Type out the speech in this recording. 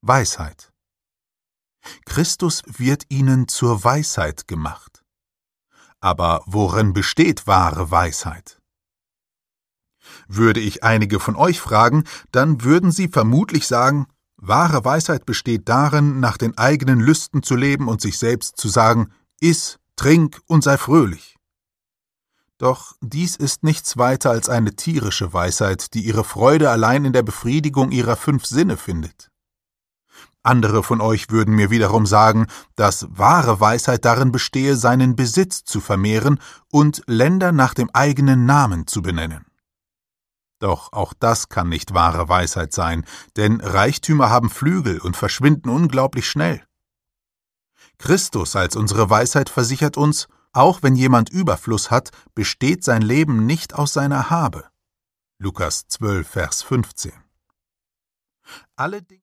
Weisheit. Christus wird ihnen zur Weisheit gemacht. Aber worin besteht wahre Weisheit? Würde ich einige von euch fragen, dann würden sie vermutlich sagen, wahre Weisheit besteht darin, nach den eigenen Lüsten zu leben und sich selbst zu sagen, iss, trink und sei fröhlich. Doch dies ist nichts weiter als eine tierische Weisheit, die ihre Freude allein in der Befriedigung ihrer 5 Sinne findet. Andere von euch würden mir wiederum sagen, dass wahre Weisheit darin bestehe, seinen Besitz zu vermehren und Länder nach dem eigenen Namen zu benennen. Doch auch das kann nicht wahre Weisheit sein, denn Reichtümer haben Flügel und verschwinden unglaublich schnell. Christus als unsere Weisheit versichert uns, auch wenn jemand Überfluss hat, besteht sein Leben nicht aus seiner Habe. Lukas 12, Vers 15. Alle